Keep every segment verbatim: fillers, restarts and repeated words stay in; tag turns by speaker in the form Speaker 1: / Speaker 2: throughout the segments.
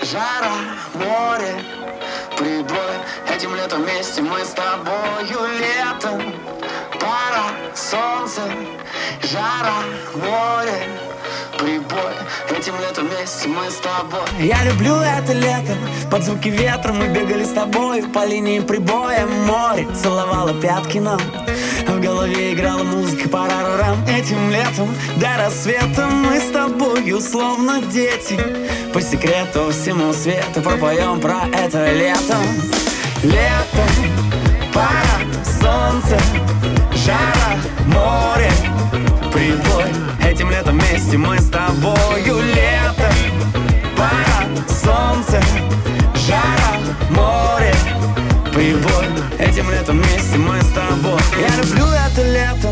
Speaker 1: Жара, море, прибой. Этим летом вместе мы с тобою. Летом, пара, солнце. Жара, море, прибой. Этим летом вместе мы с тобой. Я люблю это лето. Под звуки ветра мы бегали с тобой по линии прибоя. Море целовало пятки нам, а в голове играла музыка парарарам. Этим летом до рассвета мы с тобою словно дети. По секрету всему свету пропоем про это летом. Летом, пара, солнце, жара, море, прибой. Этим летом вместе мы с тобою. Летом, пара, солнце, жара, море, прибой. Этим летом вместе мы с тобой. Я люблю это лето.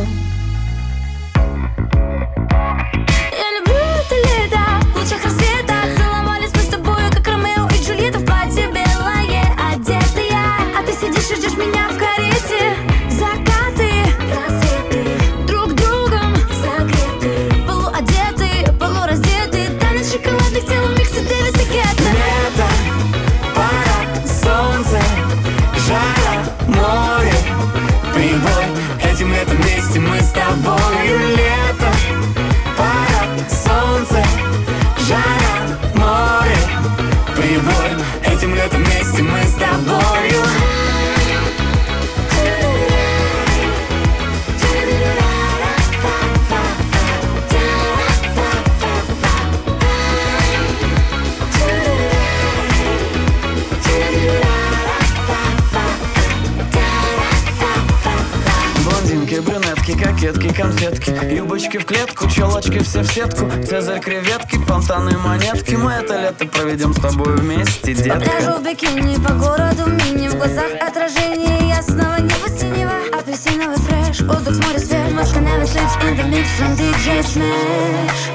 Speaker 2: Я люблю это лето. В лучах рассвета целовались мы с тобою, как Ромео и Джульетта в платье белое одетые. А ты сидишь и ждешь меня в карете. Закаты, рассветы, друг другом согреты, полуодеты, полураздеты. Танец шоколадных тел в миксе Дэвида Гетта.
Speaker 1: Лето, пара, солнце, жара, море, прибой. Этим летом вместе мы с тобою. Лето, пара, солнце, жара, море, прибой. Этим летом вместе мы с тобою. Блондинки, брюнетки, кокетки, конфетки, юбочки в клетку, челочки все в сетку, цезарь, креветки, фонтаны, монетки. Мы это лето проведем с тобой вместе, детка.
Speaker 2: Пляжу в бикини, по городу мини. В глазах отражение ясного неба синего. Апельсиновый фреш, воздух с моря свеж. Машка never sleeps in the mix from ди джей Smash.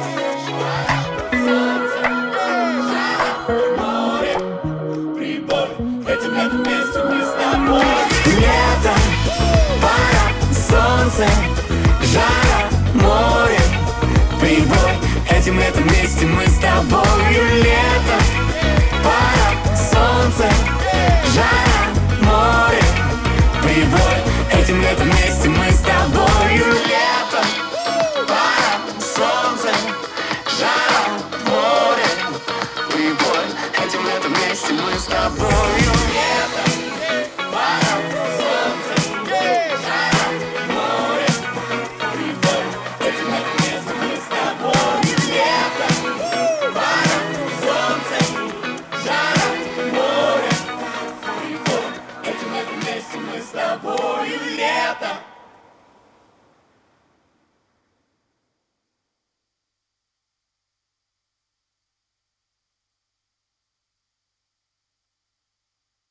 Speaker 1: Лето, пара, солнце, жара, море, прибой. Этим летом вместе мы с тобою. Лето, пара, солнце, жара,